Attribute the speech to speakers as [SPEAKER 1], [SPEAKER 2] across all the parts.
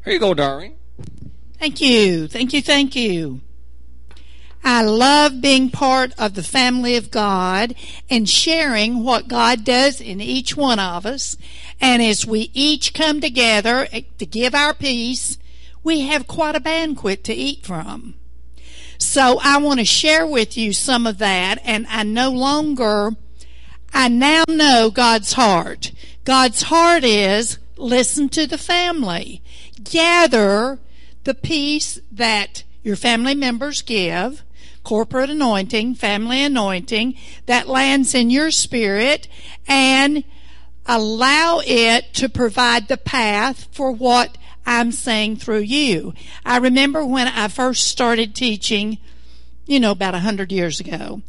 [SPEAKER 1] Here you go, Doreen.
[SPEAKER 2] Thank you. Thank you. Thank you. I love being part of the family of God and sharing what God does in each one of us. And as we each come together to give our piece, we have quite a banquet to eat from. So I want to share with you some of that, and I now know God's heart. God's heart is listen to the family. Gather the piece that your family members give, corporate anointing, family anointing, that lands in your spirit, and allow it to provide the path for what I'm saying through you. I remember when I first started teaching, about 100 years ago,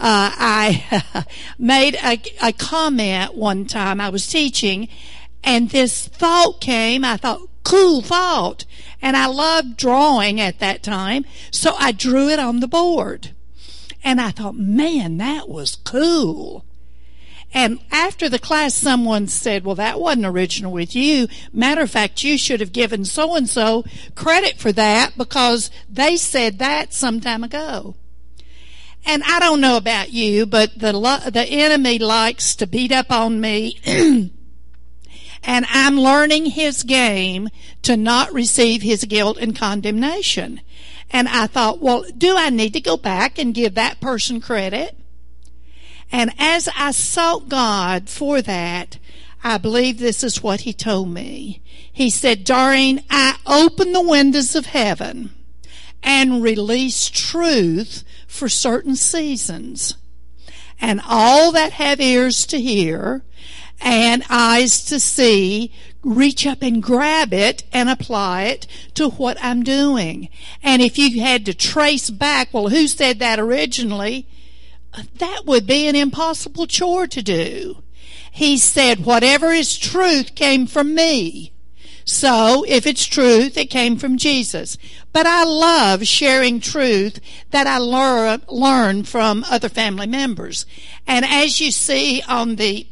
[SPEAKER 2] I made a comment one time. I was teaching, and this thought came. I thought, cool thought. And I loved drawing at that time, so I drew it on the board. And I thought, man, that was cool. And after the class, someone said, well, that wasn't original with you. Matter of fact, you should have given so-and-so credit for that because they said that some time ago. And I don't know about you, but the enemy likes to beat up on me. And I'm learning his game to not receive his guilt and condemnation. And I thought, well, do I need to go back and give that person credit? And as I sought God for that, I believe this is what he told me. He said, Doreen, I open the windows of heaven and release truth for certain seasons. And all that have ears to hear and eyes to see, reach up and grab it and apply it to what I'm doing. And if you had to trace back, well, who said that originally? That would be an impossible chore to do. He said, whatever is truth came from me. So, if it's truth, it came from Jesus. But I love sharing truth that I learn from other family members. And as you see on the,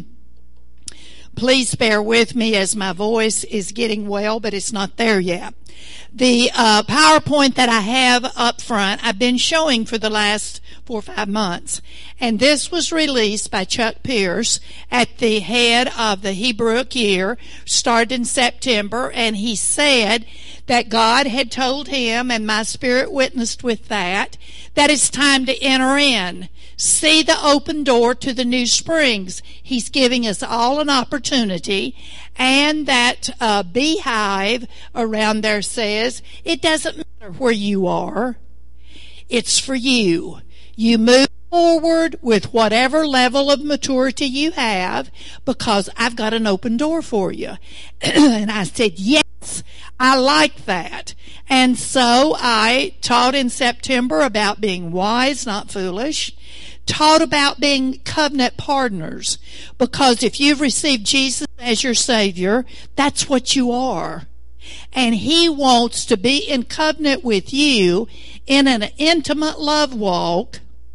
[SPEAKER 2] please bear with me as my voice is getting well, but it's not there yet. The PowerPoint that I have up front, I've been showing for the last 4 or 5 months. And this was released by Chuck Pierce at the head of the Hebrewic year, started in September, and he said that God had told him, and my spirit witnessed with that it's time to enter in. See the open door to the new springs. He's giving us all an opportunity. And that beehive around there says, it doesn't matter where you are. It's for you. You move forward with whatever level of maturity you have because I've got an open door for you. And I said, yes, I like that. And so I taught in September about being wise, not foolish. Taught about being covenant partners, because if you've received Jesus as your Savior, that's what you are. And he wants to be in covenant with you in an intimate love walk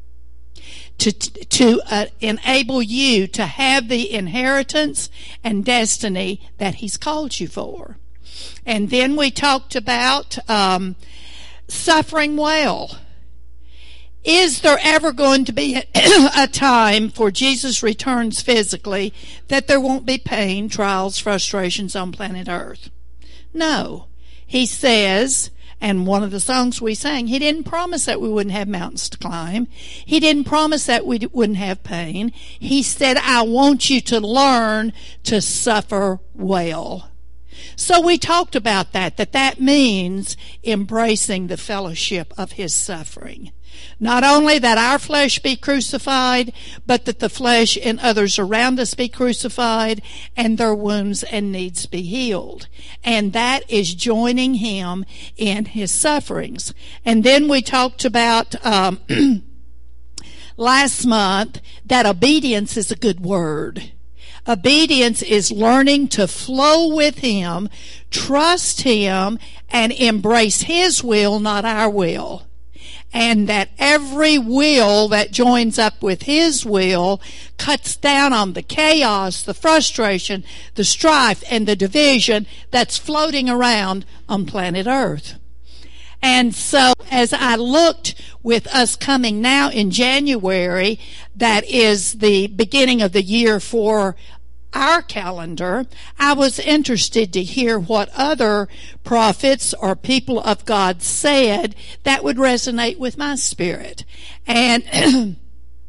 [SPEAKER 2] to enable you to have the inheritance and destiny that he's called you for. And then we talked about suffering well. Is there ever going to be a time for Jesus returns physically that there won't be pain, trials, frustrations on planet Earth? No. He says, and one of the songs we sang, he didn't promise that we wouldn't have mountains to climb. He didn't promise that we wouldn't have pain. He said, I want you to learn to suffer well. So we talked about that means embracing the fellowship of his suffering. Not only that our flesh be crucified, but that the flesh in others around us be crucified and their wounds and needs be healed. And that is joining him in his sufferings. And then we talked about last month that obedience is a good word. Obedience is learning to flow with him, trust him, and embrace his will, not our will. and that every will that joins up with his will cuts down on the chaos, the frustration, the strife, and the division that's floating around on planet Earth. And so as I looked with us coming now in January, that is the beginning of the year for our calendar, I was interested to hear what other prophets or people of God said that would resonate with my spirit. And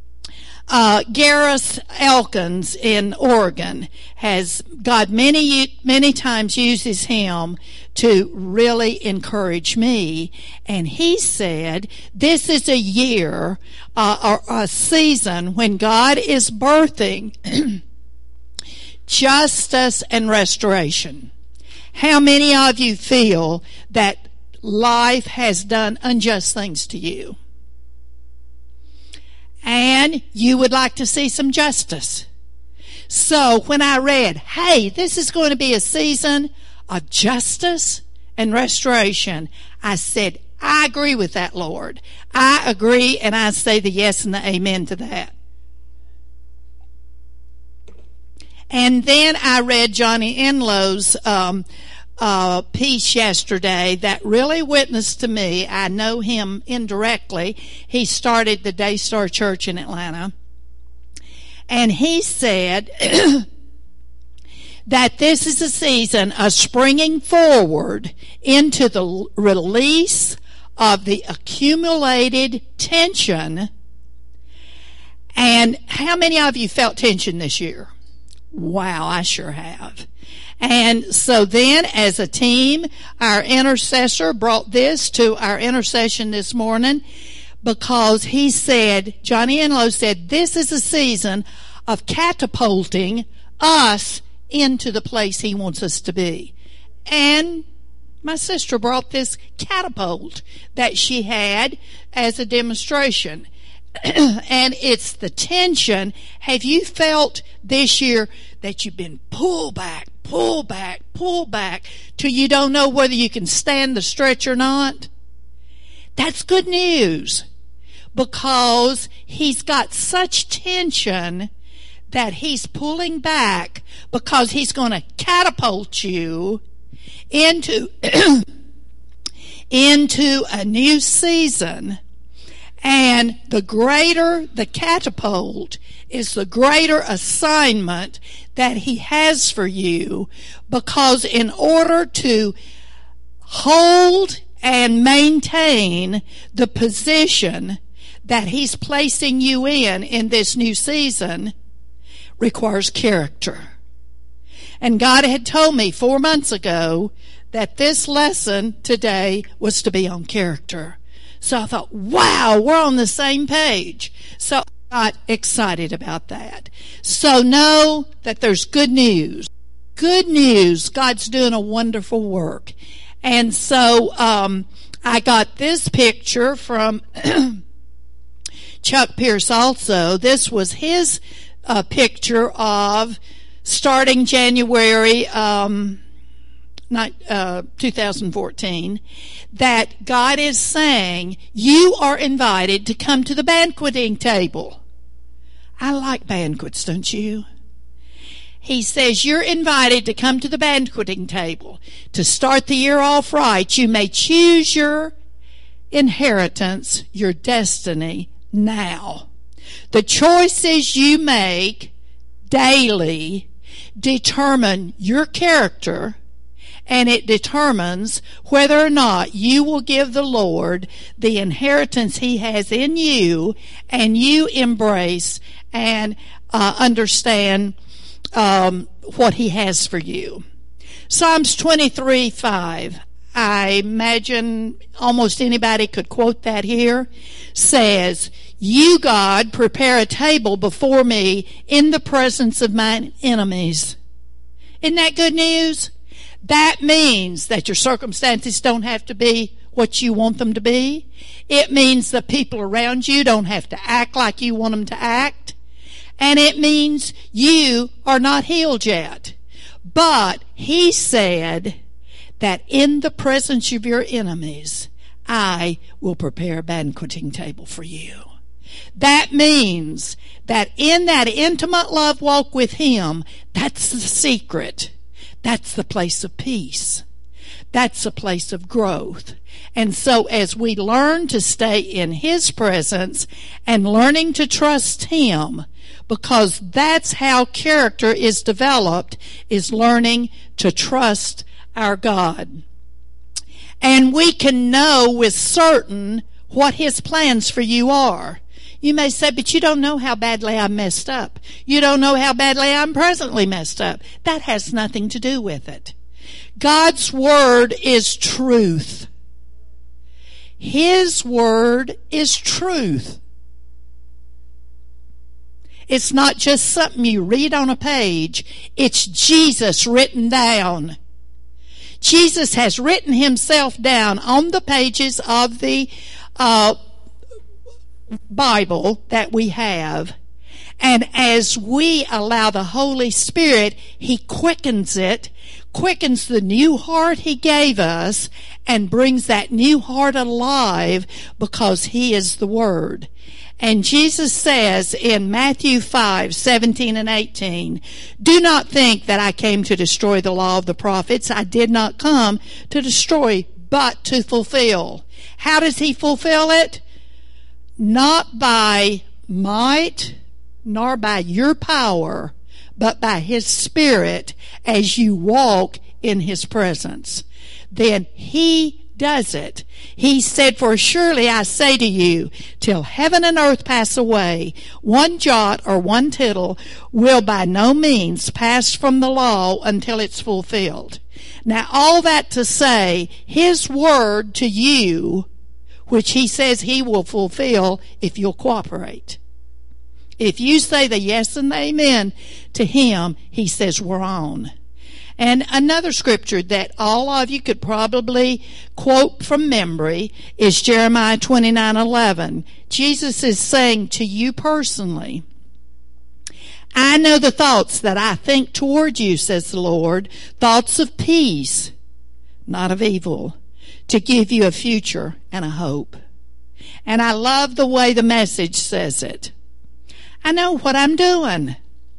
[SPEAKER 2] Gareth Elkins in Oregon has, God many times uses him to really encourage me. And he said, this is a year, or a season when God is birthing justice and restoration. How many of you feel that life has done unjust things to you? And you would like to see some justice. So when I read, hey, this is going to be a season of justice and restoration, I said, I agree with that, Lord. I agree, and I say the yes and the amen to that. And then I read Johnny Enlow's piece yesterday that really witnessed to me. I know him indirectly. He started the Daystar Church in Atlanta. And he said that this is a season of springing forward into the release of the accumulated tension. And how many of you felt tension this year? Wow, I sure have. And so then as a team, our intercessor brought this to our intercession this morning because he said, Johnny Enlow said, this is a season of catapulting us into the place he wants us to be. And my sister brought this catapult that she had as a demonstration. And it's the tension. Have you felt this year that you've been pulled back till you don't know whether you can stand the stretch or not? That's good news, because he's got such tension that he's pulling back, because he's going to catapult you into into a new season. And the greater the catapult is, the greater assignment that he has for you, because in order to hold and maintain the position that he's placing you in this new season requires character. And God had told me 4 months ago that this lesson today was to be on character. So I thought, wow, we're on the same page. So I got excited about that. So know that there's good news. Good news. God's doing a wonderful work. And so I got this picture from Chuck Pierce also. This was his picture of starting January 2014, that God is saying, you are invited to come to the banqueting table. I like banquets, don't you? He says, you're invited to come to the banqueting table. To start the year off right, you may choose your inheritance, your destiny now. The choices you make daily determine your character, and it determines whether or not you will give the Lord the inheritance he has in you, and you embrace and understand what he has for you. Psalms 23:5, I imagine almost anybody could quote that here, says, you, God, prepare a table before me in the presence of mine enemies. Isn't that good news? That means that your circumstances don't have to be what you want them to be. It means the people around you don't have to act like you want them to act. And it means you are not healed yet. But he said that in the presence of your enemies, I will prepare a banqueting table for you. That means that in that intimate love walk with Him, that's the secret. That's the place of peace. That's a place of growth. And so as we learn to stay in His presence and learning to trust Him, because that's how character is developed, is learning to trust our God. And we can know with certain what His plans for you are. You may say, but you don't know how badly I'm messed up. You don't know how badly I'm presently messed up. That has nothing to do with it. God's Word is truth. His Word is truth. It's not just something you read on a page. It's Jesus written down. Jesus has written Himself down on the pages of the Bible that we have. And as we allow the Holy Spirit, He quickens it, quickens the new heart He gave us, and brings that new heart alive because He is the Word. And Jesus says in Matthew 5:17 and 18, do not think that I came to destroy the law of the prophets. I did not come to destroy, but to fulfill. How does He fulfill it? Not by might, nor by your power, but by His Spirit as you walk in His presence. Then He does it. He said, for surely I say to you, till heaven and earth pass away, one jot or one tittle will by no means pass from the law until it's fulfilled. Now all that to say, His word to you, which He says He will fulfill if you'll cooperate. If you say the yes and the amen to Him, He says we're on. And another scripture that all of you could probably quote from memory is Jeremiah 29:11. Jesus is saying to you personally, I know the thoughts that I think toward you, says the Lord, thoughts of peace, not of evil, to give you a future and a hope. And I love the way the Message says it. I know what I'm doing.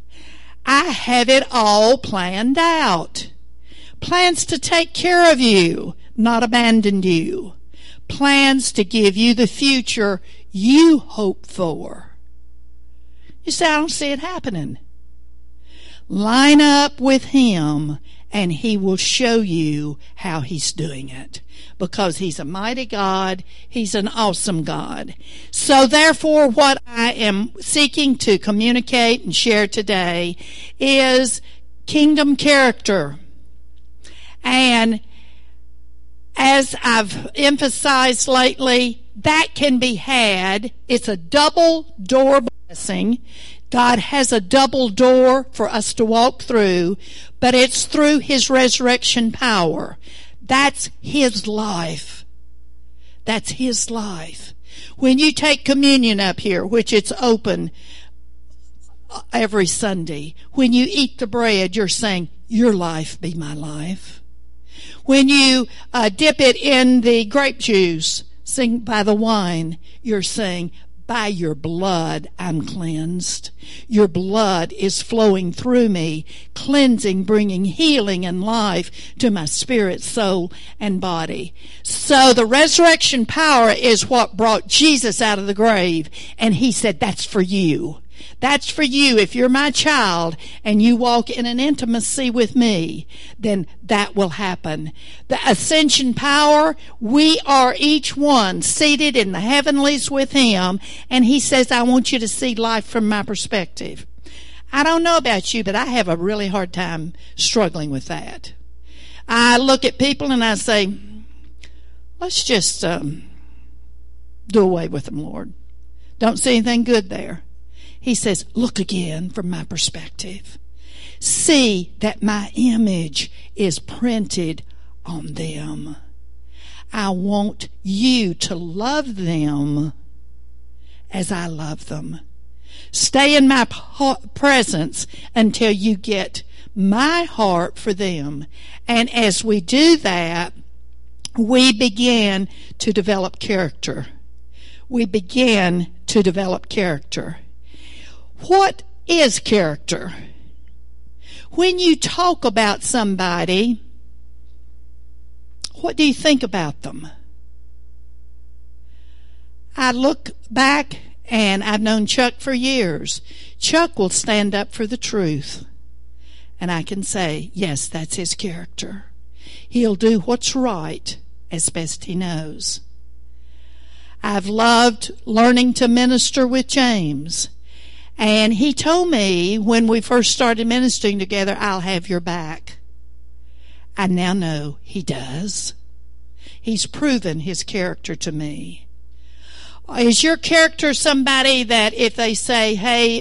[SPEAKER 2] I have it all planned out. Plans to take care of you, not abandon you. Plans to give you the future you hope for. You say, I don't see it happening. Line up with Him and He will show you how He's doing it. Because He's a mighty God. He's an awesome God. So therefore, what I am seeking to communicate and share today is kingdom character. And as I've emphasized lately, that can be had. It's a double door blessing. God has a double door for us to walk through, but it's through His resurrection power. That's His life. That's His life. When you take communion up here, which it's open every Sunday, when you eat the bread, you're saying, your life be my life. When you dip it in the grape juice, sing by the wine, you're saying, by your blood I'm cleansed. Your blood is flowing through me, cleansing, bringing healing and life to my spirit, soul, and body. So the resurrection power is what brought Jesus out of the grave. And He said, that's for you. That's for you. If you're my child and you walk in an intimacy with me, then that will happen. The ascension power, we are each one seated in the heavenlies with Him, and He says, I want you to see life from my perspective. I don't know about you, but I have a really hard time struggling with that. I look at people and I say, let's just do away with them, Lord. Don't see anything good there. He says, look again from my perspective. See that my image is printed on them. I want you to love them as I love them. Stay in my presence until you get my heart for them. And as we do that, we began to develop character. We began to develop character. What is character? When you talk about somebody, what do you think about them? I look back, and I've known Chuck for years. Chuck will stand up for the truth. And I can say, yes, that's his character. He'll do what's right as best he knows. I've loved learning to minister with James. And he told me when we first started ministering together, I'll have your back. I now know he does. He's proven his character to me. Is your character somebody that if they say, hey,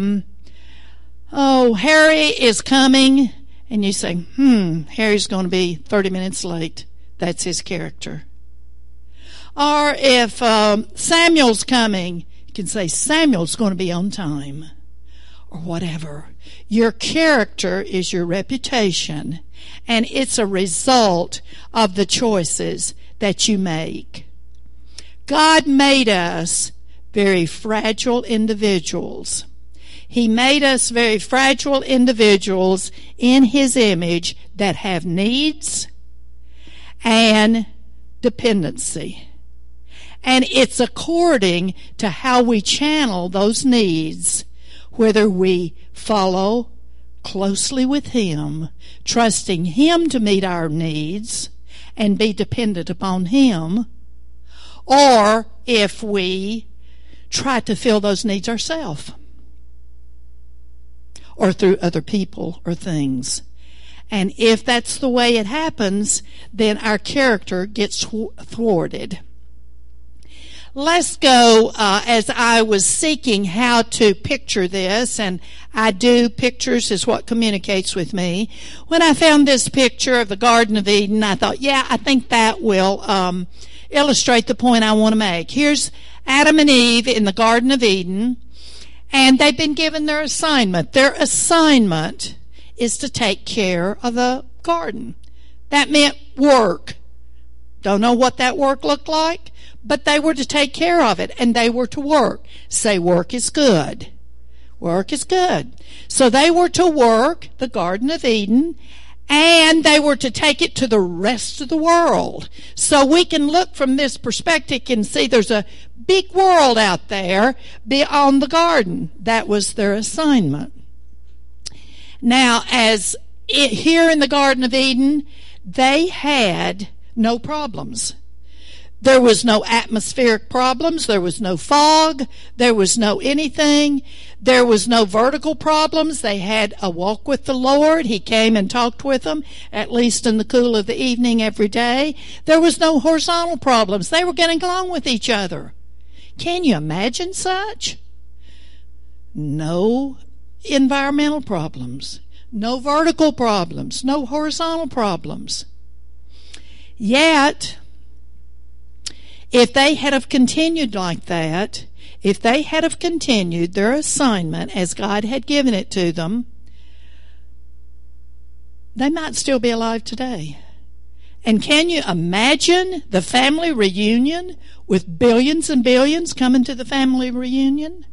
[SPEAKER 2] Harry is coming, and you say, Harry's going to be 30 minutes late, that's his character? Or if Samuel's coming, you can say, Samuel's going to be on time, or whatever. Your character is your reputation, and it's a result of the choices that you make. God made us very fragile individuals. He made us very fragile individuals in His image that have needs and dependency. And it's according to how we channel those needs, whether we follow closely with Him, trusting Him to meet our needs and be dependent upon Him, or if we try to fill those needs ourselves or through other people or things. And if that's the way it happens, then our character gets thwarted. Let's go, as I was seeking how to picture this, and I do, pictures is what communicates with me. When I found this picture of the Garden of Eden, I thought, I think that will illustrate the point I want to make. Here's Adam and Eve in the Garden of Eden, and they've been given their assignment. Their assignment is to take care of the garden. That meant work. Don't know what that work looked like, but they were to take care of it, and they were to work. Say, work is good. Work is good. So they were to work the Garden of Eden, and they were to take it to the rest of the world. So we can look from this perspective and see there's a big world out there beyond the garden. That was their assignment. Now, here in the Garden of Eden, they had no problems. There was no atmospheric problems. There was no fog. There was no anything. There was no vertical problems. They had a walk with the Lord. He came and talked with them, at least in the cool of the evening every day. There was no horizontal problems. They were getting along with each other. Can you imagine such? No environmental problems. No vertical problems. No horizontal problems. Yet, if they had have continued like that, if they had have continued their assignment as God had given it to them, they might still be alive today. And can you imagine the family reunion with billions and billions coming to the family reunion?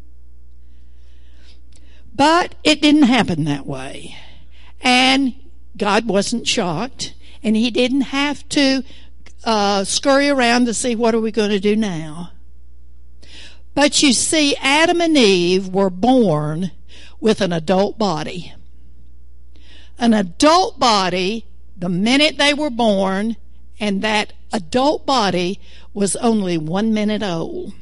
[SPEAKER 2] But it didn't happen that way. And God wasn't shocked, and He didn't have to scurry around to see what are we going to do now. But you see, Adam and Eve were born with an adult body. An adult body the minute they were born, and that adult body was only 1 minute old.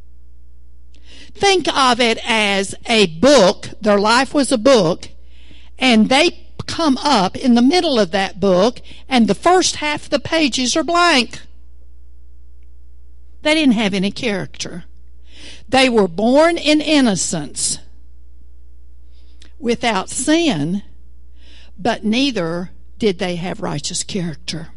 [SPEAKER 2] Think of it as a book. Their life was a book, and they come up in the middle of that book, and the first half of the pages are blank. They didn't have any character. They were born in innocence, without sin, but neither did they have righteous character.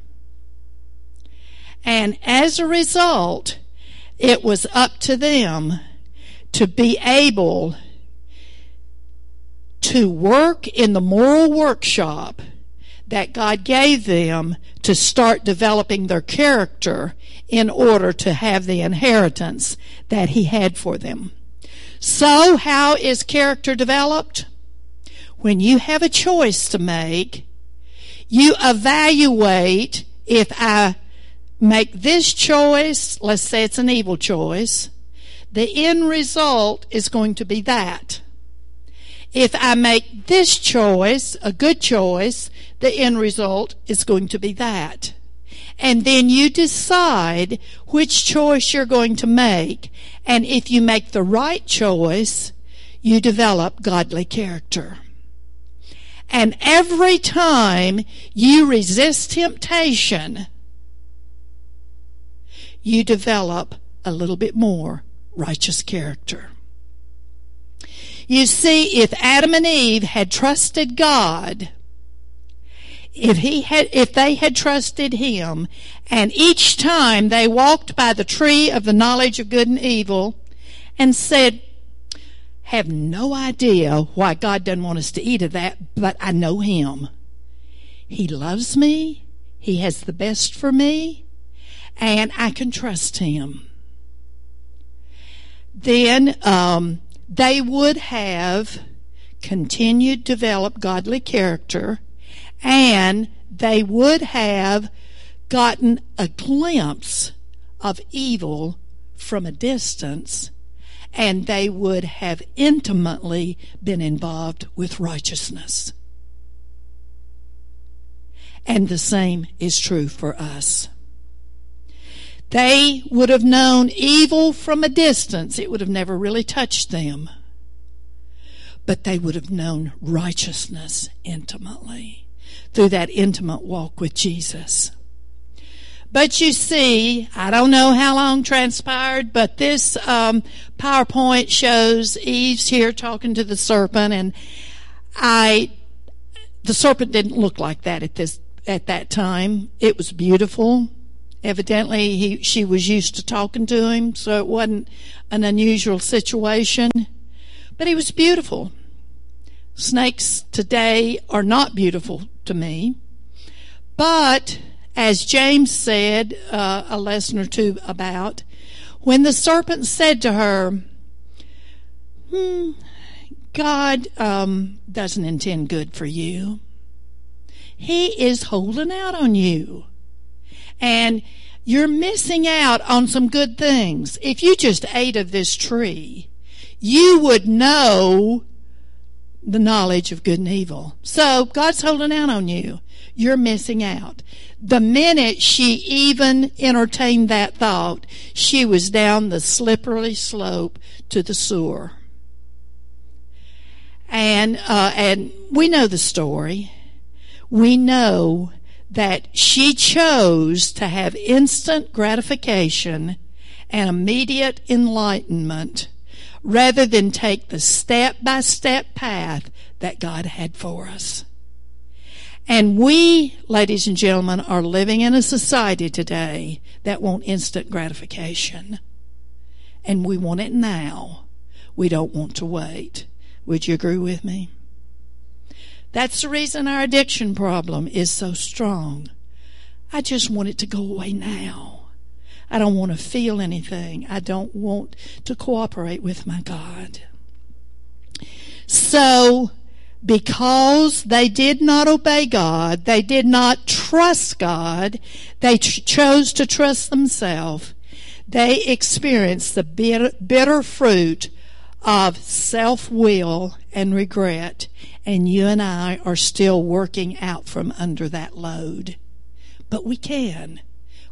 [SPEAKER 2] And as a result, it was up to them to be able to work in the moral workshop that God gave them to start developing their character in order to have the inheritance that He had for them. So, how is character developed? When you have a choice to make, you evaluate, if I make this choice, let's say it's an evil choice, the end result is going to be that. If I make this choice, a good choice, the end result is going to be that. And then you decide which choice you're going to make. And if you make the right choice, you develop godly character. And every time you resist temptation, you develop a little bit more righteous character. You see, if Adam and Eve had trusted God, if they had trusted Him, and each time they walked by the tree of the knowledge of good and evil and said, have no idea why God doesn't want us to eat of that, but I know Him. He loves me. He has the best for me, and I can trust Him. Then they would have continued to develop godly character, and they would have gotten a glimpse of evil from a distance, and they would have intimately been involved with righteousness. And the same is true for us. They would have known evil from a distance. It would have never really touched them. But they would have known righteousness intimately through that intimate walk with Jesus. But you see, I don't know how long transpired, but this PowerPoint shows Eve's here talking to the serpent, and the serpent didn't look like that at that time. It was beautiful. Evidently, she was used to talking to him, so it wasn't an unusual situation. But he was beautiful. Snakes today are not beautiful to me. But, as James said a lesson or two about, when the serpent said to her, God doesn't intend good for you. He is holding out on you. And you're missing out on some good things. If you just ate of this tree, you would know the knowledge of good and evil. So God's holding out on you. You're missing out. The minute she even entertained that thought, she was down the slippery slope to the sewer. And we know the story. We know that she chose to have instant gratification and immediate enlightenment rather than take the step-by-step path that God had for us. And we, ladies and gentlemen, are living in a society today that want instant gratification. And we want it now. We don't want to wait. Would you agree with me? That's the reason our addiction problem is so strong. I just want it to go away now. I don't want to feel anything. I don't want to cooperate with my God. So, because they did not obey God, they did not trust God, they chose to trust themselves, they experienced the bitter fruit of self-will and regret, and you and I are still working out from under that load. But we can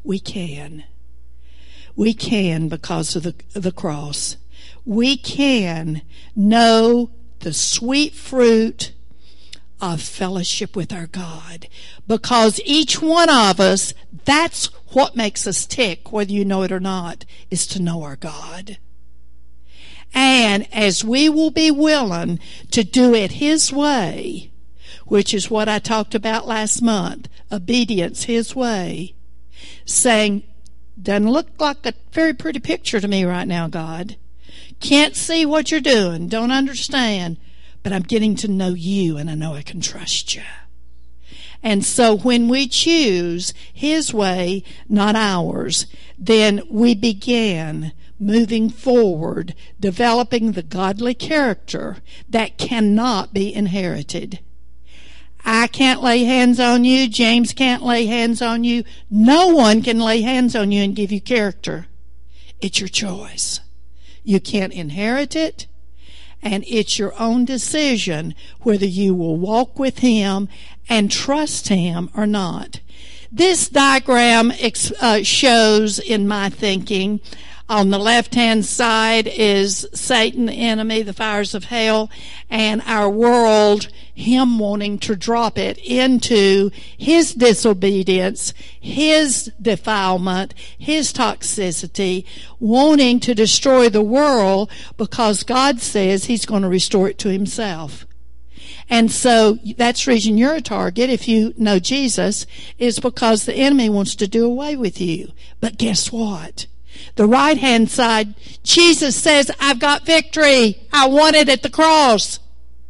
[SPEAKER 2] because of the cross. We can know the sweet fruit of fellowship with our God, because each one of us, that's what makes us tick, whether you know it or not, is to know our God. And as we will be willing to do it His way, which is what I talked about last month, obedience His way, saying, doesn't look like a very pretty picture to me right now, God. Can't see what you're doing, don't understand, but I'm getting to know you and I know I can trust you. And so when we choose His way, not ours, then we begin moving forward, developing the godly character that cannot be inherited. I can't lay hands on you. James can't lay hands on you. No one can lay hands on you and give you character. It's your choice. You can't inherit it, and it's your own decision whether you will walk with Him and trust Him or not. This diagram shows, in my thinking, on the left-hand side is Satan, the enemy, the fires of hell, and our world, him wanting to drop it into his disobedience, his defilement, his toxicity, wanting to destroy the world because God says He's going to restore it to Himself. And so that's the reason you're a target, if you know Jesus, is because the enemy wants to do away with you. But guess what? The right-hand side, Jesus says, I've got victory. I won it at the cross.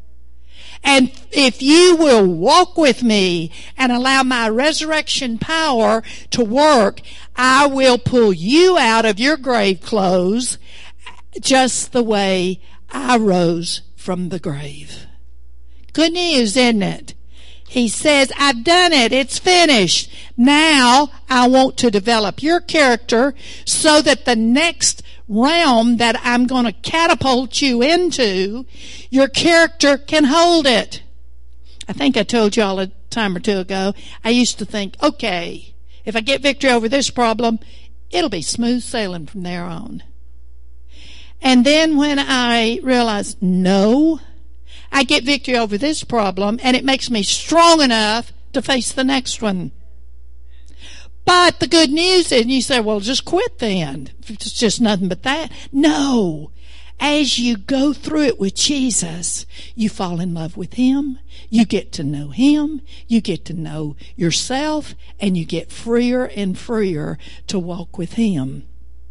[SPEAKER 2] And if you will walk with me and allow my resurrection power to work, I will pull you out of your grave clothes just the way I rose from the grave. Good news, isn't it? He says, I've done it. It's finished. Now I want to develop your character so that the next realm that I'm going to catapult you into, your character can hold it. I think I told you all a time or two ago, I used to think, okay, if I get victory over this problem, it'll be smooth sailing from there on. And then when I realized, no, I get victory over this problem, and it makes me strong enough to face the next one. But the good news is, you say, well, just quit then. It's just nothing but that. No. As you go through it with Jesus, you fall in love with Him. You get to know Him. You get to know yourself, and you get freer and freer to walk with Him.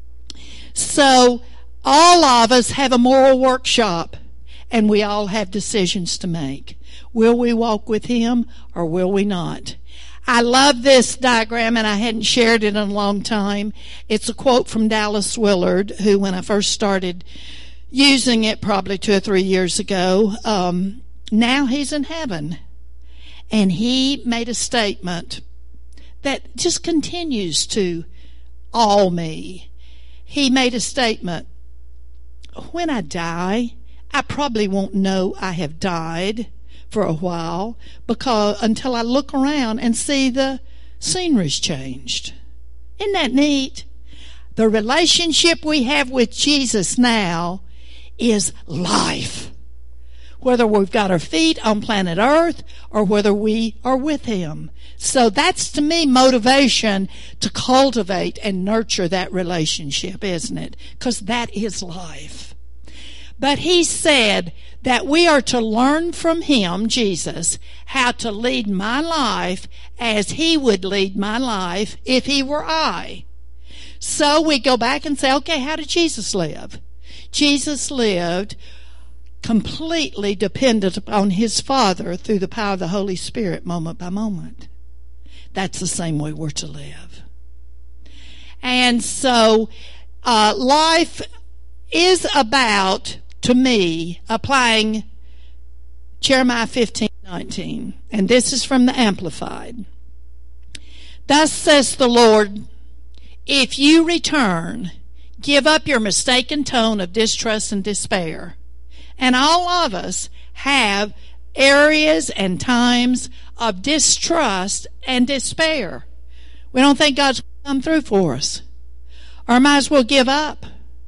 [SPEAKER 2] So, all of us have a moral workshop. And we all have decisions to make. Will we walk with Him or will we not? I love this diagram, and I hadn't shared it in a long time. It's a quote from Dallas Willard, who, when I first started using it probably 2 or 3 years ago, now he's in heaven. And he made a statement that just continues to awe me. He made a statement, when I die, I probably won't know I have died for a while because until I look around and see the scenery's changed. Isn't that neat? The relationship we have with Jesus now is life. Whether we've got our feet on planet Earth or whether we are with Him. So that's, to me, motivation to cultivate and nurture that relationship, isn't it? Because that is life. But he said that we are to learn from Him, Jesus, how to lead my life as He would lead my life if He were I. So we go back and say, okay, how did Jesus live? Jesus lived completely dependent upon His Father through the power of the Holy Spirit moment by moment. That's the same way we're to live. And so life is about, to me, applying Jeremiah 15:19. And this is from the Amplified. Thus says the Lord, if you return, give up your mistaken tone of distrust and despair. And all of us have areas and times of distrust and despair. We don't think God's going to come through for us. Or might as well give up.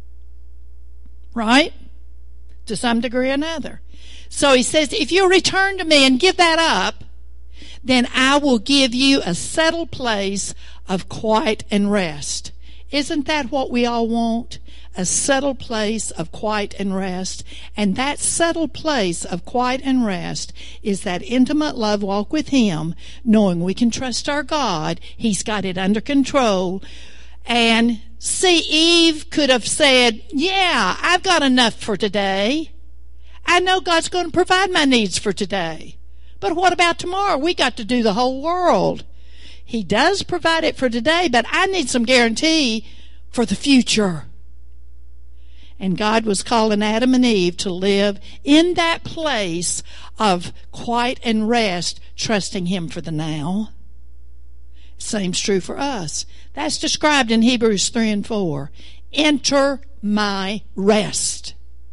[SPEAKER 2] Right? To some degree or another. So he says, if you return to me and give that up, then I will give you a settled place of quiet and rest. Isn't that what we all want? A settled place of quiet and rest. And that settled place of quiet and rest is that intimate love walk with Him, knowing we can trust our God. He's got it under control. And see, Eve could have said, yeah, I've got enough for today. I know God's going to provide my needs for today. But what about tomorrow? We got to do the whole world. He does provide it for today, but I need some guarantee for the future. And God was calling Adam and Eve to live in that place of quiet and rest, trusting Him for the now. Same's true for us. That's described in Hebrews 3 and 4. Enter my rest.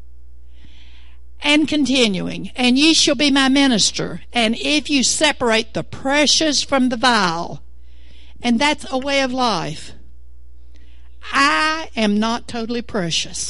[SPEAKER 2] And continuing, and ye shall be my minister, and if you separate the precious from the vile, and that's a way of life. I am not totally precious.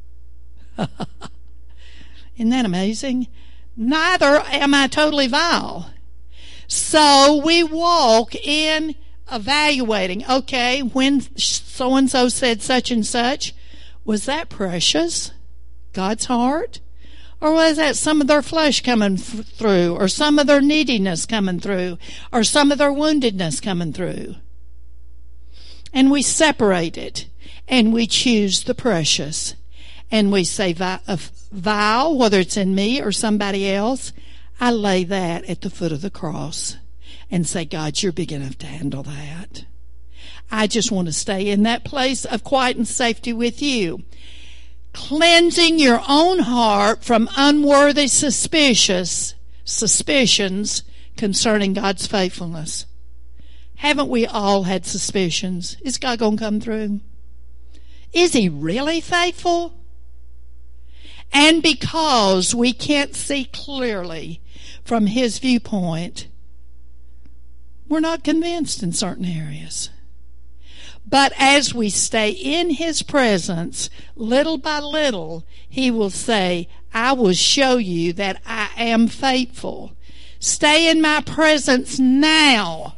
[SPEAKER 2] Isn't that amazing? Neither am I totally vile. So we walk in evaluating, okay, when so-and-so said such and such, was that precious? God's heart? Or was that some of their flesh coming through, or some of their neediness coming through, or some of their woundedness coming through? And we separate it, and we choose the precious. And we say, vile, whether it's in me or somebody else, I lay that at the foot of the cross and say, God, you're big enough to handle that. I just want to stay in that place of quiet and safety with you. Cleansing your own heart from unworthy suspicions concerning God's faithfulness. Haven't we all had suspicions? Is God going to come through? Is He really faithful? And because we can't see clearly from His viewpoint, we're not convinced in certain areas. But as we stay in His presence, little by little, He will say, I will show you that I am faithful. Stay in my presence now.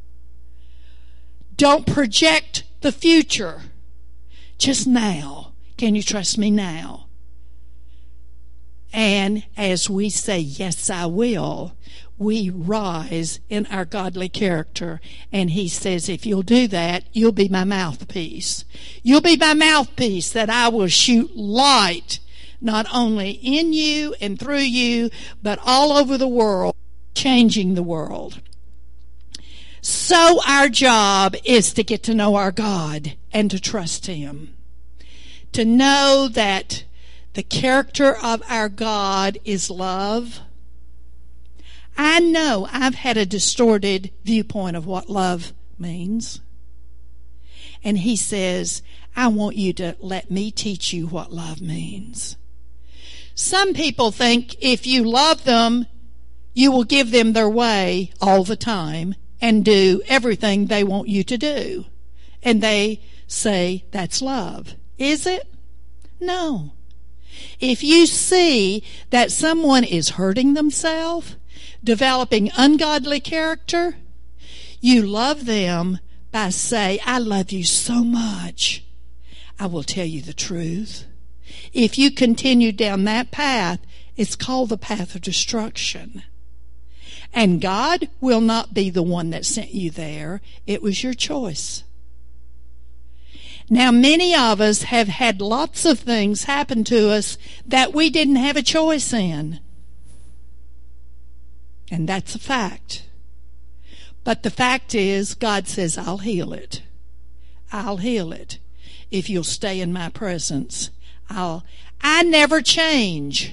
[SPEAKER 2] Don't project the future. Just now. Can you trust me now? And as we say, yes, I will, we rise in our godly character. And He says, if you'll do that, you'll be my mouthpiece. You'll be my mouthpiece that I will shoot light, not only in you and through you, but all over the world, changing the world. So our job is to get to know our God and to trust Him. To know that the character of our God is love. I know I've had a distorted viewpoint of what love means. And He says, I want you to let me teach you what love means. Some people think if you love them, you will give them their way all the time and do everything they want you to do. And they say that's love. Is it? No. If you see that someone is hurting themselves, developing ungodly character, you love them by saying, I love you so much, I will tell you the truth. If you continue down that path, it's called the path of destruction. And God will not be the one that sent you there. It was your choice. Now, many of us have had lots of things happen to us that we didn't have a choice in. And that's a fact. But the fact is, God says, I'll heal it. I'll heal it if you'll stay in my presence. I never change.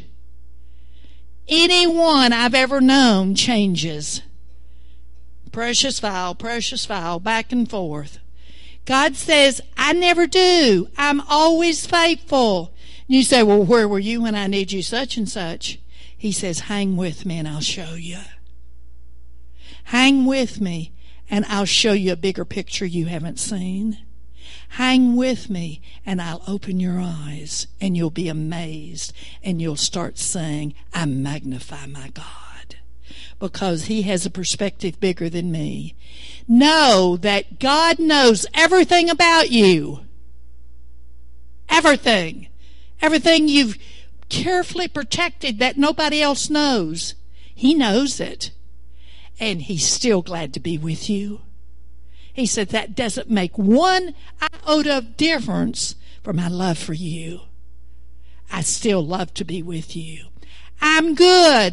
[SPEAKER 2] Anyone I've ever known changes. Precious file, back and forth. God says, I never do. I'm always faithful. You say, well, where were you when I need you such and such? He says, hang with me and I'll show you. Hang with me and I'll show you a bigger picture you haven't seen. Hang with me and I'll open your eyes and you'll be amazed and you'll start saying, I magnify my God because He has a perspective bigger than me. Know that God knows everything about you. Everything. Everything you've carefully protected that nobody else knows. He knows it. And He's still glad to be with you. He said that doesn't make one iota of difference for my love for you. I still love to be with you. I'm good.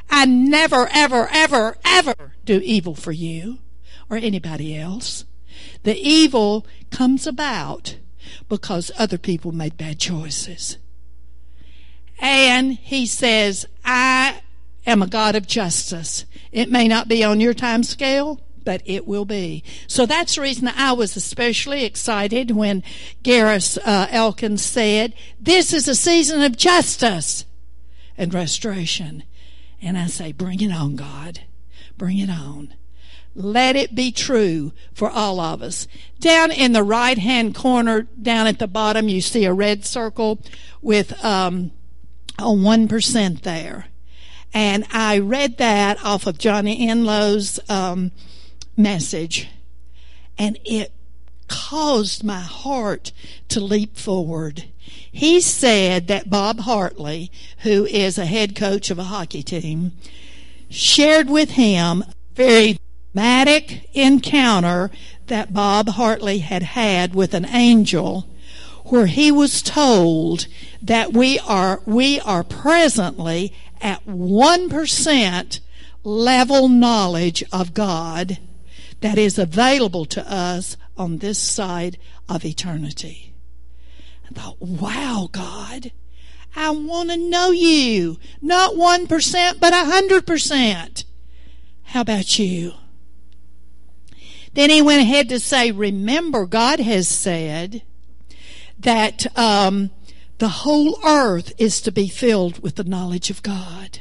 [SPEAKER 2] I never, ever, ever, ever do evil for you or anybody else. The evil comes about because other people made bad choices. And he says, I am a God of justice. It may not be on your time scale, but it will be. So that's the reason I was especially excited when Garris Elkins said, this is a season of justice and restoration. And I say, bring it on, God. Bring it on. Let it be true for all of us. Down in the right-hand corner, down at the bottom, you see a red circle with a 1% there. And I read that off of Johnny Enlow's message, and it caused my heart to leap forward. He said that Bob Hartley, who is a head coach of a hockey team, shared with him a very dramatic encounter that Bob Hartley had with an angel, where he was told that we are presently at 1% level knowledge of God that is available to us on this side of eternity. I thought, wow, God, I want to know you. Not 1%, but 100%. How about you? Then he went ahead to say, remember, God has said that the whole earth is to be filled with the knowledge of God.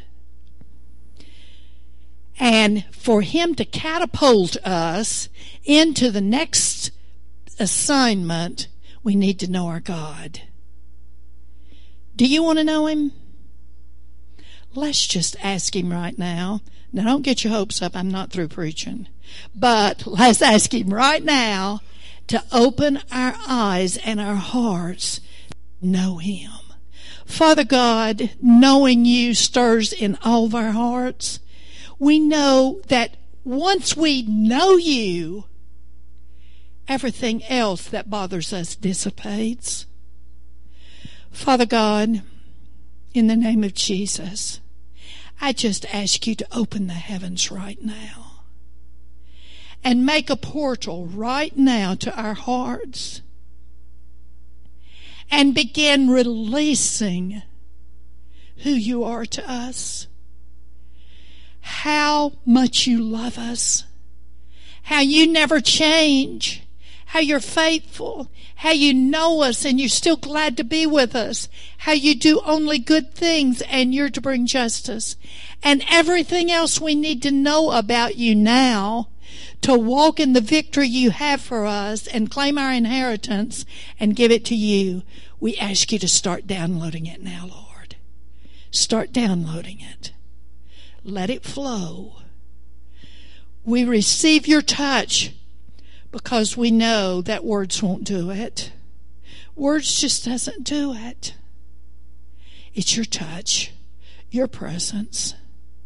[SPEAKER 2] And for him to catapult us into the next assignment, we need to know our God. Do you want to know him? Let's just ask him right now. Now, don't get your hopes up. I'm not through preaching. But let's ask him right now to open our eyes and our hearts to know him. Father God, knowing you stirs in all of our hearts. We know that once we know you, everything else that bothers us dissipates. Father God, in the name of Jesus, I just ask you to open the heavens right now and make a portal right now to our hearts and begin releasing who you are to us, how much you love us, how you never change, how you're faithful, how you know us and you're still glad to be with us, how you do only good things and you're to bring justice, and everything else we need to know about you now to walk in the victory you have for us and claim our inheritance and give it to you. We ask you to start downloading it now, Lord. Start downloading it. Let it flow. We receive your touch because we know that words won't do it. Words just doesn't do it. It's your touch, your presence.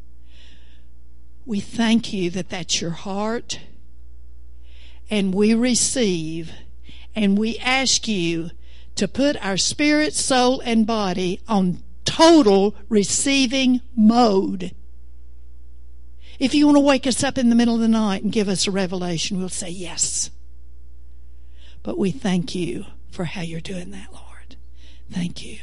[SPEAKER 2] We thank you that that's your heart, and we receive, and we ask you to put our spirit, soul, and body on total receiving mode. If you want to wake us up in the middle of the night and give us a revelation, we'll say yes. But we thank you for how you're doing that, Lord. Thank you.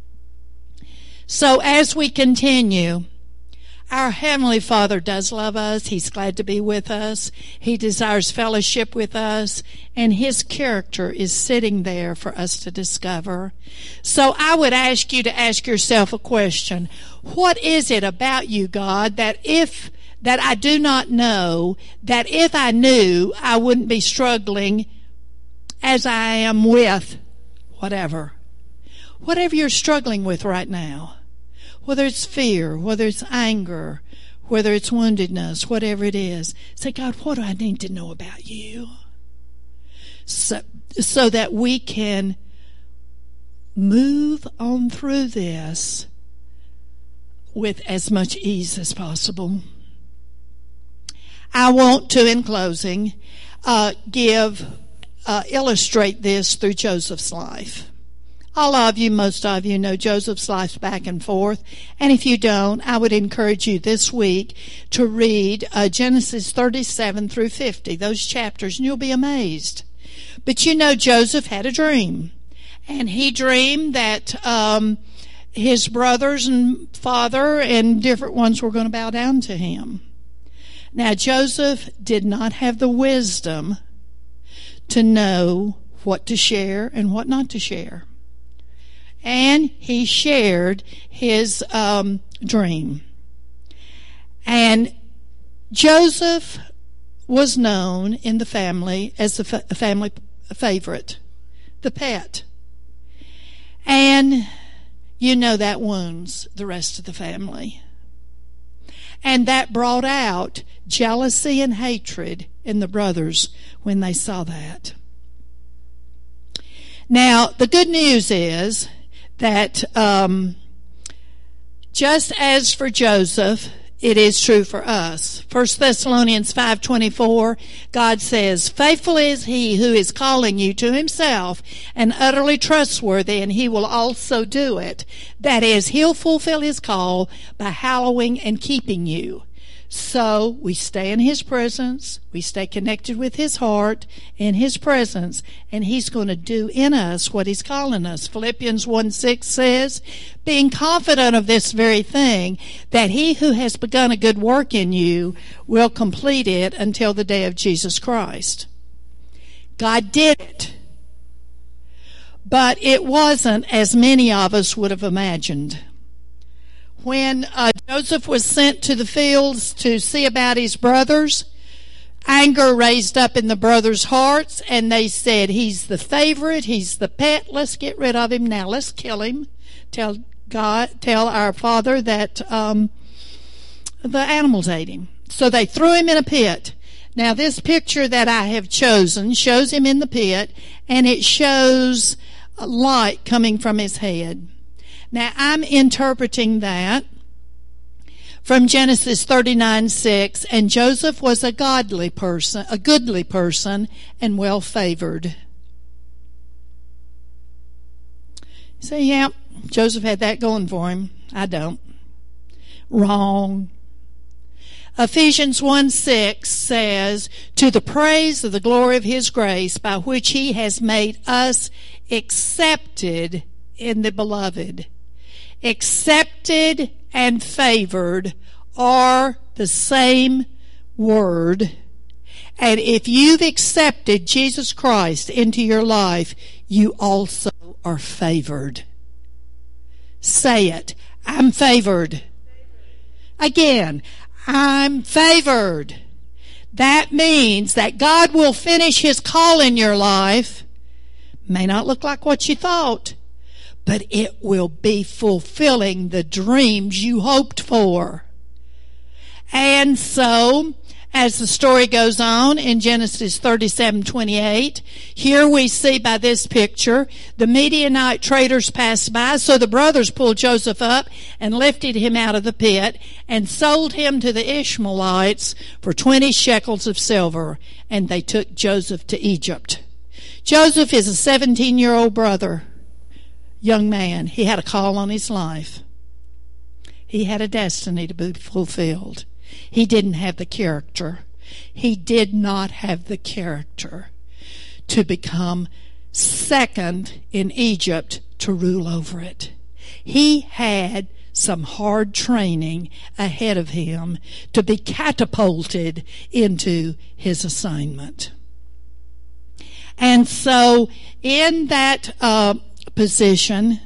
[SPEAKER 2] So as we continue, our Heavenly Father does love us. He's glad to be with us. He desires fellowship with us. And His character is sitting there for us to discover. So I would ask you to ask yourself a question. What is it about you, God, that I do not know, that if I knew, I wouldn't be struggling as I am with whatever you're struggling with right now, whether it's fear, whether it's anger, whether it's woundedness, whatever it is. Say, God, what do I need to know about you? So that we can move on through this with as much ease as possible. I want to, in closing, illustrate this through Joseph's life. All of you, most of you, know Joseph's life back and forth. And if you don't, I would encourage you this week to read Genesis 37 through 50, those chapters, and you'll be amazed. But you know Joseph had a dream. And he dreamed that his brothers and father and different ones were going to bow down to him. Now, Joseph did not have the wisdom to know what to share and what not to share. And he shared his dream. And Joseph was known in the family as the family favorite, the pet. And you know that wounds the rest of the family. And that brought out jealousy and hatred in the brothers when they saw that. Now, the good news is that just as for Joseph, it is true for us. 1 Thessalonians 5:24, God says, "Faithful is he who is calling you to himself, and utterly trustworthy, and he will also do it." That is, he'll fulfill his call by hallowing and keeping you. So we stay in his presence, we stay connected with his heart in his presence, and he's going to do in us what he's calling us. Philippians 1:6 says, "Being confident of this very thing, that he who has begun a good work in you will complete it until the day of Jesus Christ." God did it. But it wasn't as many of us would have imagined. When Joseph was sent to the fields to see about his brothers, anger raised up in the brothers' hearts, and they said, "He's the favorite, he's the pet, let's get rid of him now, let's kill him. Tell our father that the animals ate him." So they threw him in a pit. Now this picture that I have chosen shows him in the pit, and it shows light coming from his head. Now, I'm interpreting that from Genesis 39:6, and Joseph was a goodly person, and well favored. You say, yeah, Joseph had that going for him. I don't. Wrong. Ephesians 1:6 says, "To the praise of the glory of his grace, by which he has made us accepted in the beloved." Accepted and favored are the same word. And if you've accepted Jesus Christ into your life, you also are favored. Say it. I'm favored. Again, I'm favored. That means that God will finish his call in your life. May not look like what you thought, but it will be fulfilling the dreams you hoped for. And so, as the story goes on in Genesis 37:28, here we see by this picture, the Midianite traders passed by, so the brothers pulled Joseph up and lifted him out of the pit and sold him to the Ishmaelites for 20 shekels of silver, and they took Joseph to Egypt. Joseph is a 17-year-old brother. Young man. He had a call on his life. He had a destiny to be fulfilled. He didn't have the character. He did not have the character to become second in Egypt to rule over it. He had some hard training ahead of him to be catapulted into his assignment. And so in that position,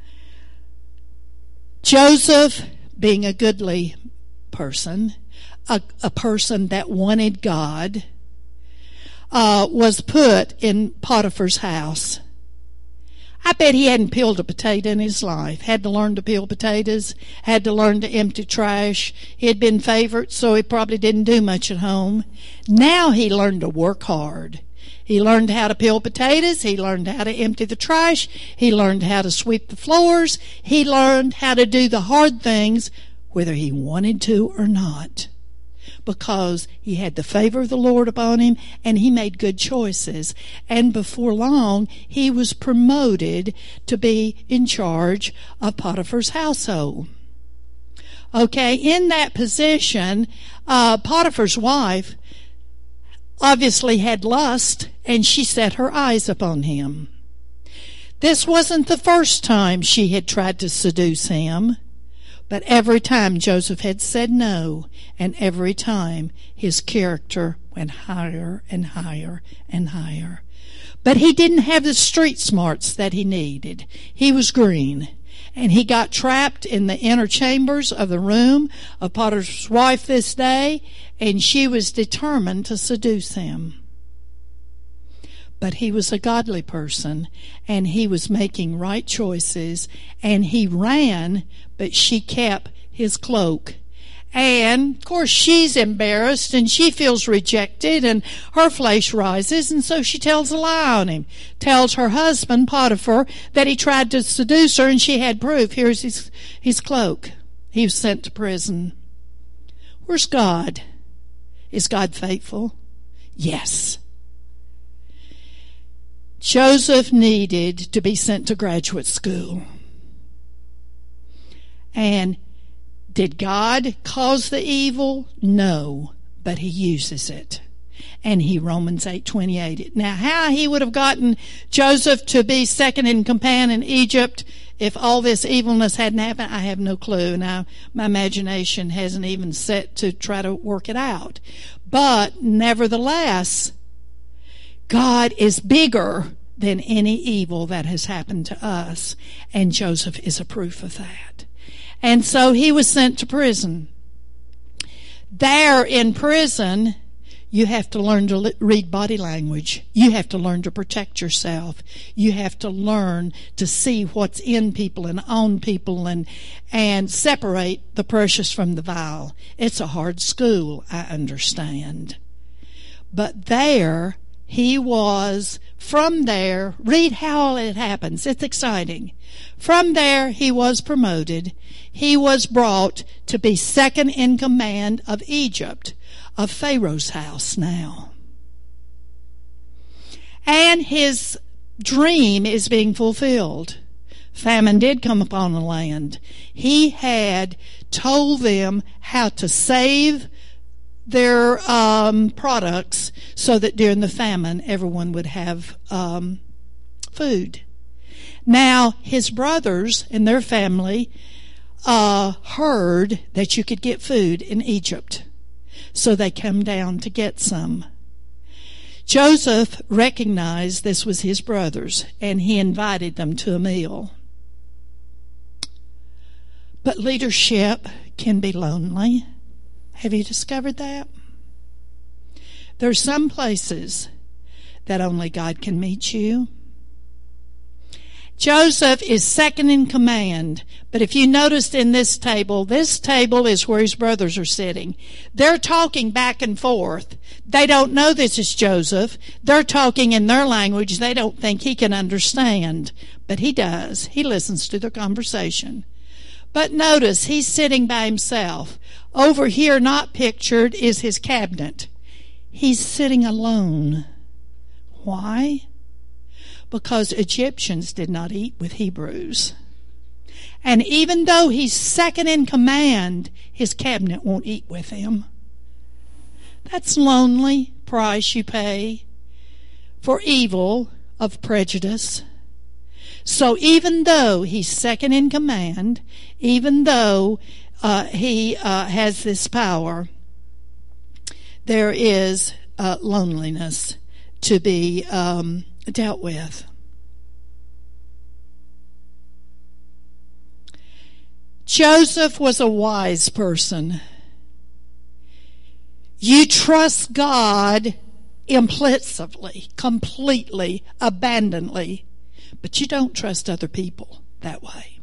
[SPEAKER 2] Joseph, being a goodly person, a person that wanted God, was put in Potiphar's house. I bet he hadn't peeled a potato in his life. Had to learn to peel potatoes, had to learn to empty trash. He had been favored, so he probably didn't do much at home. Now he learned to work hard. He learned how to peel potatoes. He learned how to empty the trash. He learned how to sweep the floors. He learned how to do the hard things, whether he wanted to or not. because he had the favor of the Lord upon him and he made good choices. And before long, he was promoted to be in charge of Potiphar's household. Okay, in that position, Potiphar's wife obviously had lust, and she set her eyes upon him. This wasn't the first time she had tried to seduce him, but every time Joseph had said no, and every time his character went higher and higher and higher. But he didn't have the street smarts that he needed. He was green. And he got trapped in the inner chambers of the room of Potiphar's wife this day, and she was determined to seduce him. But he was a godly person, and he was making right choices, and he ran, but she kept his cloak. And, of course, she's embarrassed, and she feels rejected, and her flesh rises, and so she tells a lie on him. Tells her husband, Potiphar, that he tried to seduce her, and she had proof. Here's his cloak. He was sent to prison. Where's God? Is God faithful? Yes. Joseph needed to be sent to graduate school. And did God cause the evil? No, but he uses it. And Romans 8:28 it. Now, how he would have gotten Joseph to be second in command in Egypt if all this evilness hadn't happened, I have no clue. Now, my imagination hasn't even set to try to work it out. But nevertheless, God is bigger than any evil that has happened to us. And Joseph is a proof of that. And so he was sent to prison. There in prison, you have to learn to read body language. You have to learn to protect yourself. You have to learn to see what's in people and on people and separate the precious from the vile. It's a hard school, I understand. But there he was. From there, read how it happens. It's exciting. From there, he was promoted. He was brought to be second in command of Egypt, of Pharaoh's house now. And his dream is being fulfilled. Famine did come upon the land. He had told them how to save their products so that during the famine everyone would have food. Now his brothers and their family heard that you could get food in Egypt, so they come down to get some. Joseph recognized this was his brothers, and he invited them to a meal. But leadership can be lonely. Have you discovered that? There's some places that only God can meet you. Joseph is second in command, but if you noticed in this table is where his brothers are sitting. They're talking back and forth. They don't know this is Joseph. They're talking in their language they don't think he can understand, but he does. He listens to their conversation. But notice, he's sitting by himself. Over here, not pictured, is his cabinet. He's sitting alone. Why? Because Egyptians did not eat with Hebrews. And even though he's second in command, his cabinet won't eat with him. That's lonely price you pay for evil of prejudice. So even though he's second in command, even though he has this power, there is loneliness to be dealt with. Joseph was a wise person. You trust God implicitly, completely, abundantly, but you don't trust other people that way.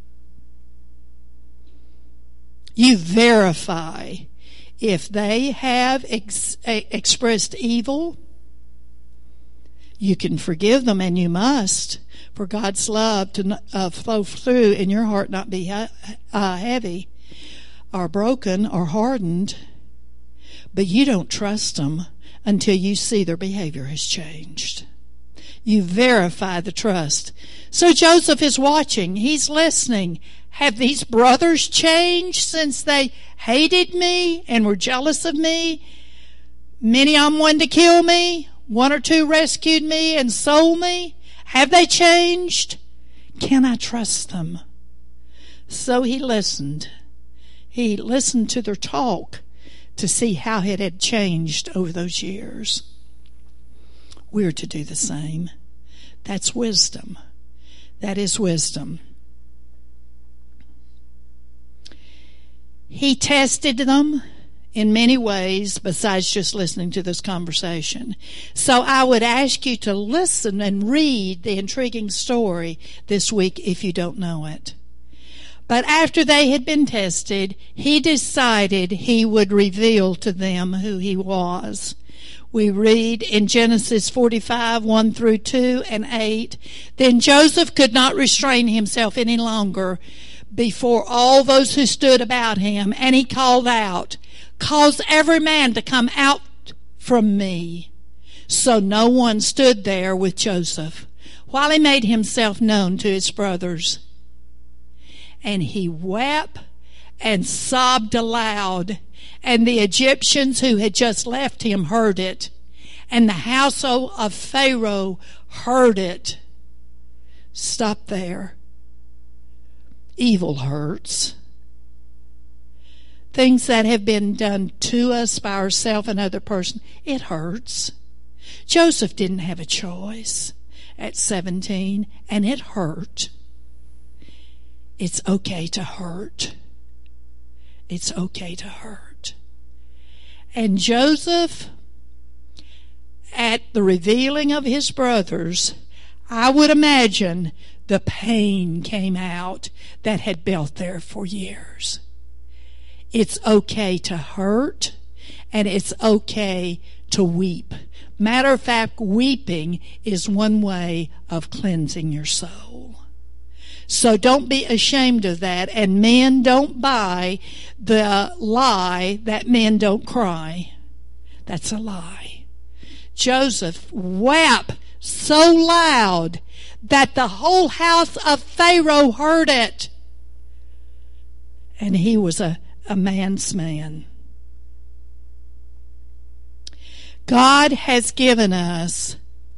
[SPEAKER 2] You verify if they have expressed evil. You can forgive them, and you must, for God's love to flow through in your heart, not be heavy or broken or hardened. But you don't trust them until you see their behavior has changed. You verify the trust. So Joseph is watching. He's listening. Have these brothers changed since they hated me and were jealous of me? Many of them wanted to kill me. One or two rescued me and sold me. Have they changed? Can I trust them? So he listened. He listened to their talk to see how it had changed over those years. We're to do the same. That's wisdom. That is wisdom. He tested them in many ways besides just listening to this conversation. So I would ask you to listen and read the intriguing story this week if you don't know it. But after they had been tested, he decided he would reveal to them who he was. We read in Genesis 45, 1 through 2 and 8, Then Joseph could not restrain himself any longer before all those who stood about him, and he called out, Cause every man to come out from me. So no one stood there with Joseph, while he made himself known to his brothers. And he wept and sobbed aloud, and the Egyptians who had just left him heard it, and the household of Pharaoh heard it. Stop there. Evil hurts. Things that have been done to us by ourselves and other person, it hurts. Joseph didn't have a choice at 17, and it hurt. It's okay to hurt. It's okay to hurt. And Joseph, at the revealing of his brothers, I would imagine the pain came out that had built there for years. It's okay to hurt, and it's okay to weep. Matter of fact, weeping is one way of cleansing your soul. So don't be ashamed of that, and men don't buy the lie that men don't cry. That's a lie. Joseph wept so loud that the whole house of Pharaoh heard it. And he was a man's man. God has given us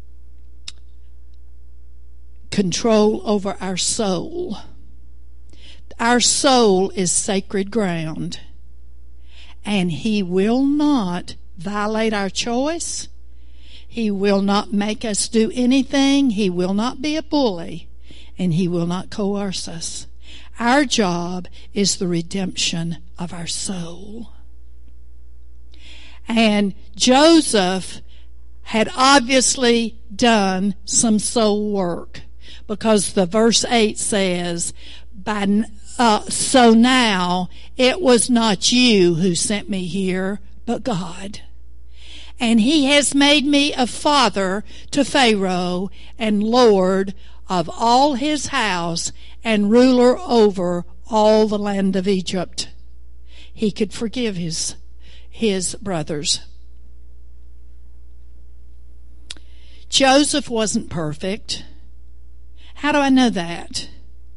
[SPEAKER 2] control over our soul. Our soul is sacred ground, and he will not violate our choice. He will not make us do anything. He will not be a bully, and he will not coerce us. Our job is the redemption of our soul. And Joseph had obviously done some soul work, because the verse 8 says, so now it was not you who sent me here, but God. And he has made me a father to Pharaoh, and Lord of all his house, and ruler over all the land of Egypt. He could forgive his brothers. Joseph wasn't perfect. How do I know that?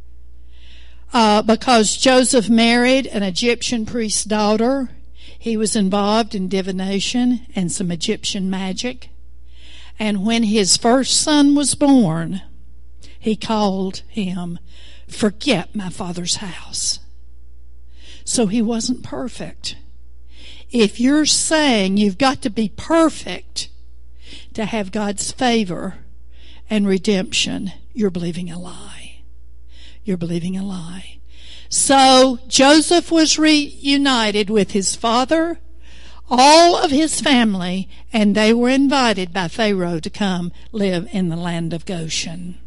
[SPEAKER 2] Because Joseph married an Egyptian priest's daughter. He was involved in divination and some Egyptian magic. And when his first son was born, he called him, Forget my father's house. So he wasn't perfect. If you're saying you've got to be perfect to have God's favor and redemption, you're believing a lie. You're believing a lie. So Joseph was reunited with his father, all of his family, and they were invited by Pharaoh to come live in the land of Goshen.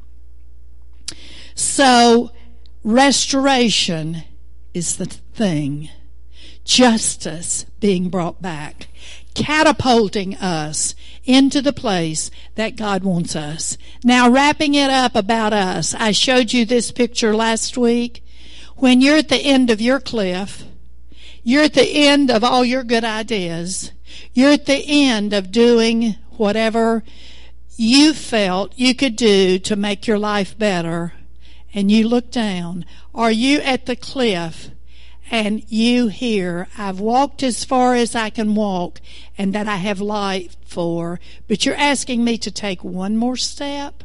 [SPEAKER 2] So restoration is the thing. Justice being brought back, catapulting us into the place that God wants us. Now, wrapping it up about us, I showed you this picture last week. When you're at the end of your cliff, you're at the end of all your good ideas, You're at the end of doing whatever you felt you could do to make your life better, and you look down. Are you at the cliff and you hear, I've walked as far as I can walk and that I have life for, but you're asking me to take one more step,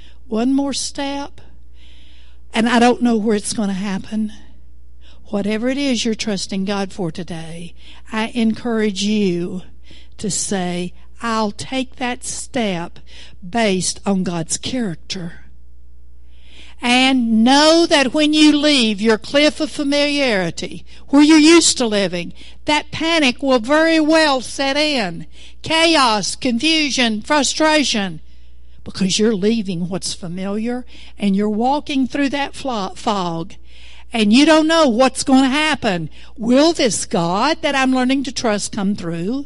[SPEAKER 2] and I don't know where it's going to happen. Whatever it is you're trusting God for today, I encourage you to say, I'll take that step based on God's character. And know that when you leave your cliff of familiarity, where you're used to living, that panic will very well set in. Chaos, confusion, frustration. Because you're leaving what's familiar and you're walking through that fog. And you don't know what's going to happen. Will this God that I'm learning to trust come through?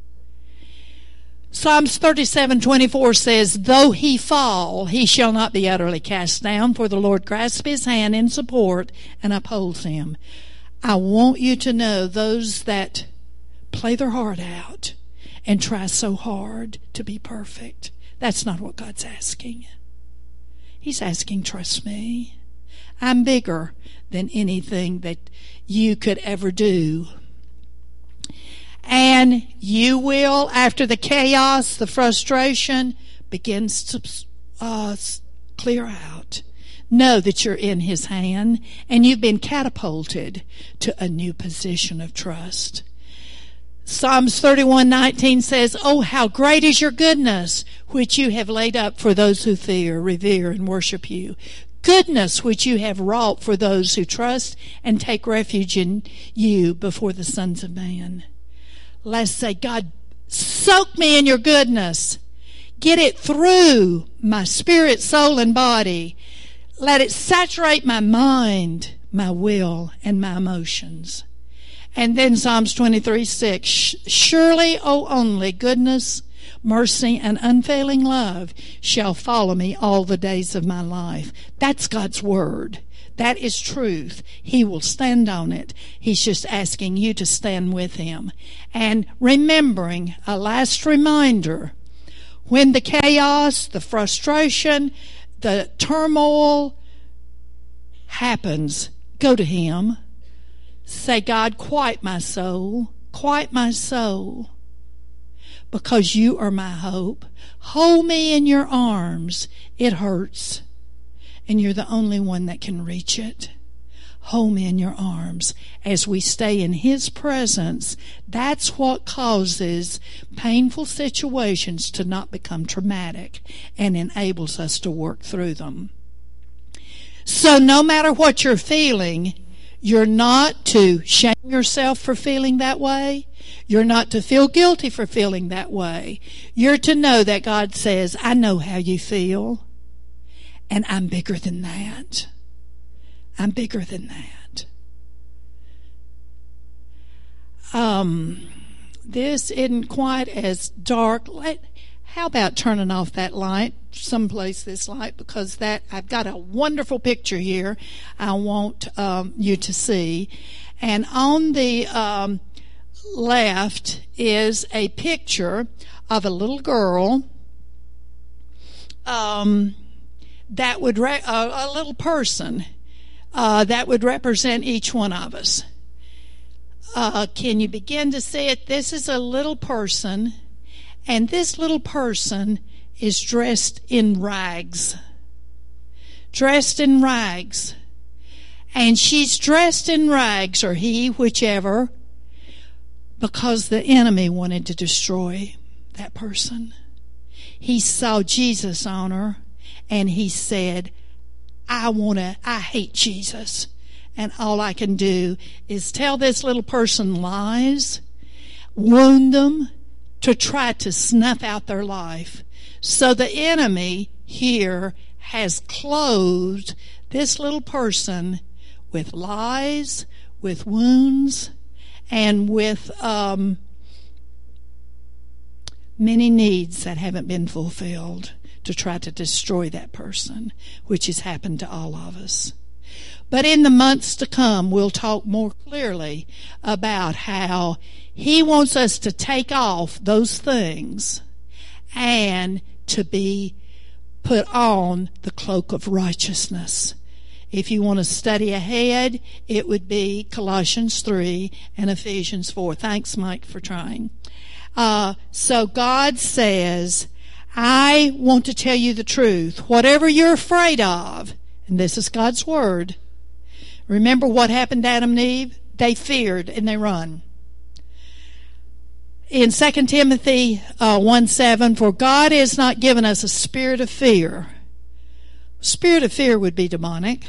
[SPEAKER 2] Psalms 37:24 says, though he fall, he shall not be utterly cast down, for the Lord grasps his hand in support and upholds him. I want you to know those that play their heart out and try so hard to be perfect. That's not what God's asking. He's asking, trust me. I'm bigger than anything that you could ever do. And you will, after the chaos, the frustration begins to clear out, know that you're in his hand and you've been catapulted to a new position of trust. Psalms 31:19 says, oh, how great is your goodness, which you have laid up for those who fear, revere, and worship you. Goodness which you have wrought for those who trust and take refuge in you before the sons of man. Let's say, God, soak me in your goodness. Get it through my spirit, soul, and body. Let it saturate my mind, my will, and my emotions. And then Psalms 23:6, surely, O only goodness, mercy, and unfailing love shall follow me all the days of my life. That's God's word. That is truth. He will stand on it. He's just asking you to stand with him. And remembering, a last reminder, when the chaos, the frustration, the turmoil happens, go to him. Say, God, quiet my soul. Quiet my soul. Because you are my hope. Hold me in your arms. It hurts. And you're the only one that can reach it. Hold me in your arms. As we stay in his presence, that's what causes painful situations to not become traumatic and enables us to work through them. So no matter what you're feeling, you're not to shame yourself for feeling that way. You're not to feel guilty for feeling that way. You're to know that God says, I know how you feel. And I'm bigger than that. I'm bigger than that. This isn't quite as dark. How about turning off that light, someplace this light, because that I've got a wonderful picture here I want you to see. And on the left is a picture of a little girl that would a little person that would represent each one of us. Can you begin to see it? This is a little person, and this little person is dressed in rags. Dressed in rags. And she's dressed in rags, or he, whichever, because the enemy wanted to destroy that person. He saw Jesus on her, and he said, I hate Jesus. And all I can do is tell this little person lies, wound them, to try to snuff out their life. So the enemy here has clothed this little person with lies, with wounds, and with many needs that haven't been fulfilled, to try to destroy that person, which has happened to all of us. But in the months to come, we'll talk more clearly about how He wants us to take off those things and to be put on the cloak of righteousness. If you want to study ahead, it would be Colossians 3 and Ephesians 4. Thanks, Mike, for trying. So God says, I want to tell you the truth. Whatever you're afraid of, and this is God's word. Remember what happened to Adam and Eve? They feared and they run. In 2 Timothy 1:7, for God has not given us a spirit of fear. Spirit of fear would be demonic.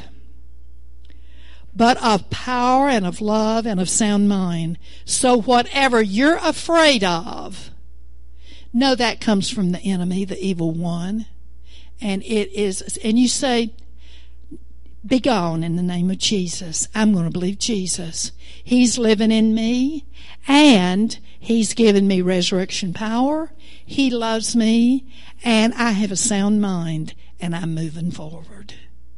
[SPEAKER 2] But of power and of love and of sound mind. So whatever you're afraid of, know that comes from the enemy, the evil one. And it is, and you say, be gone in the name of Jesus. I'm going to believe Jesus. He's living in me, and He's given me resurrection power. He loves me, and I have a sound mind, and I'm moving forward.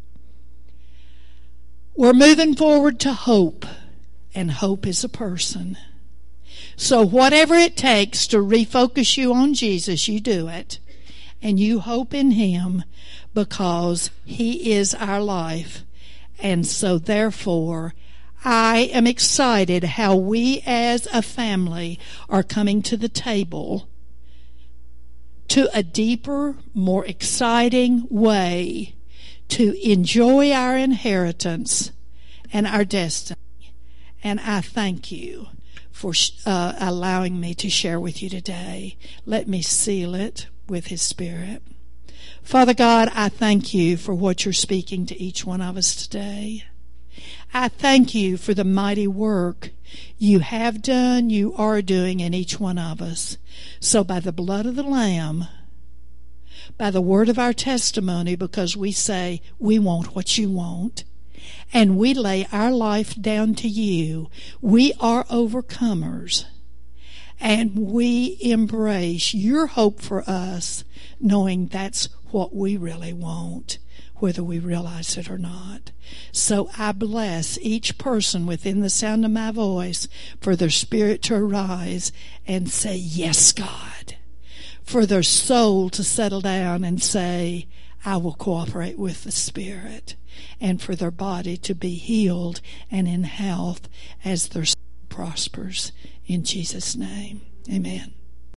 [SPEAKER 2] We're moving forward to hope, and hope is a person. So whatever it takes to refocus you on Jesus, you do it, and you hope in Him because He is our life. And so therefore, I am excited how we as a family are coming to the table to a deeper, more exciting way to enjoy our inheritance and our destiny. And I thank you for allowing me to share with you today. Let me seal it with His Spirit. Father God, I thank you for what you're speaking to each one of us today. I thank you for the mighty work you have done, you are doing in each one of us. So by the blood of the Lamb, by the word of our testimony, because we say we want what you want, and we lay our life down to you, we are overcomers. And we embrace your hope for us, knowing that's what we really want, whether we realize it or not. So I bless each person within the sound of my voice for their spirit to arise and say, yes, God. For their soul to settle down and say, I will cooperate with the Spirit. And for their body to be healed and in health as their soul prospers. In Jesus' name, amen.